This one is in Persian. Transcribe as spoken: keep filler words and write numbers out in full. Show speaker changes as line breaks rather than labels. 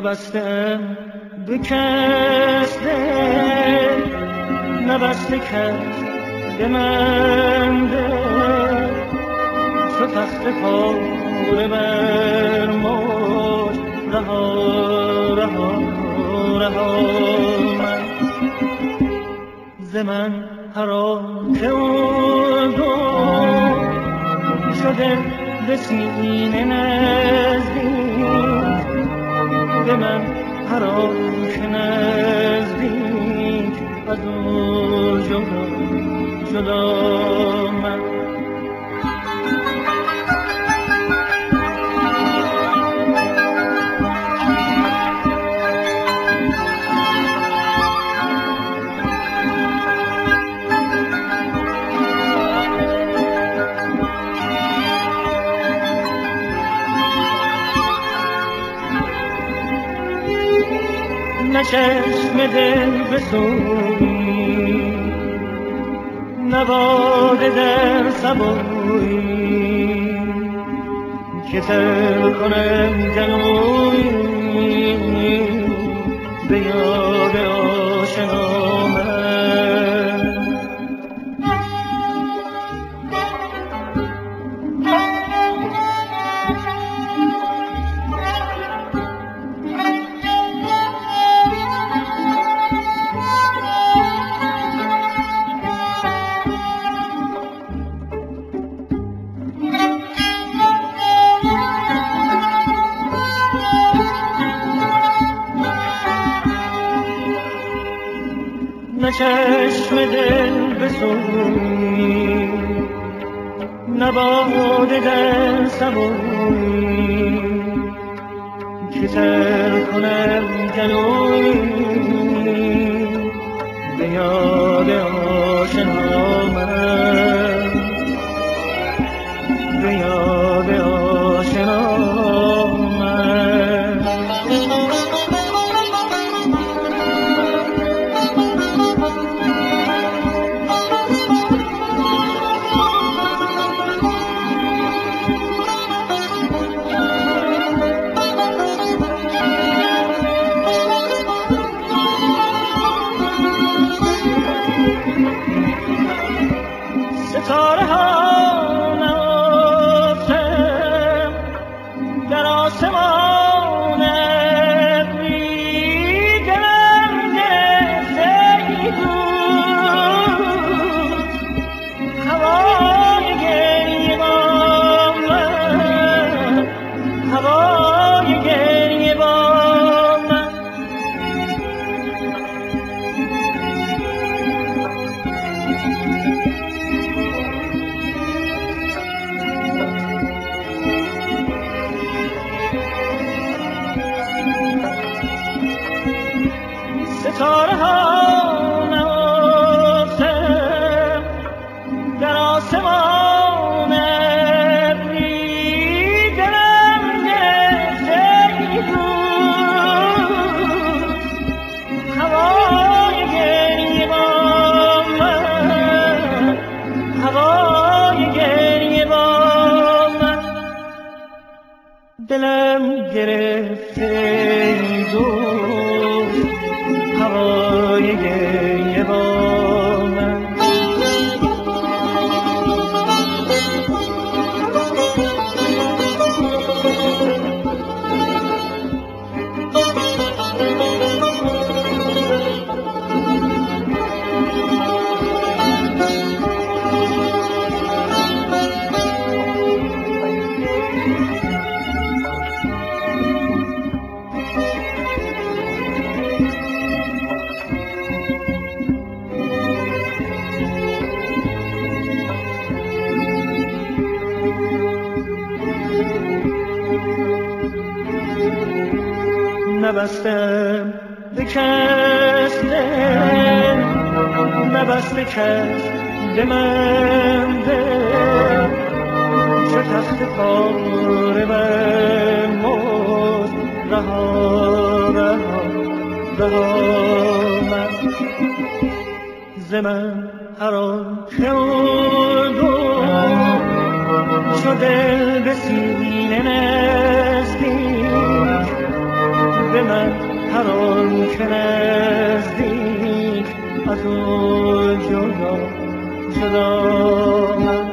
نبستم به کس دل، نبسته کس به من دل، چو تخت پاره بر موج رها رها رها من ز من هر آن که او گفت شده به سینه نزدیک، به من هر آن که نزدیک از او جدا جدا من نه چشم دل بسوی، نه باده در سبوی که تر کنم جنوی به یاد آشنا من نه چشم دل بسوی، نه باده در سبوی که تر کنم جلوی به یاد آشنا من به یاد آشنا من ستاره ها نهفتم در آسمان ابری، دلم گرفته ای بود هوای گریه با من، هوای گریه با من ستاره ها نهفتم در آسمان ابری، دلم گرفته ای بود هوای گریه با من، هوای گریه با من دلم گرفته ای بود هوای گریه با من نبستم به کس دل، نبسته کس به من دل، چه تخت پاره بر موج رها رها رها من ز من هر آن که چو دل به سینه نزدیک، به من هر آن که نزدیک از او جدا جدا من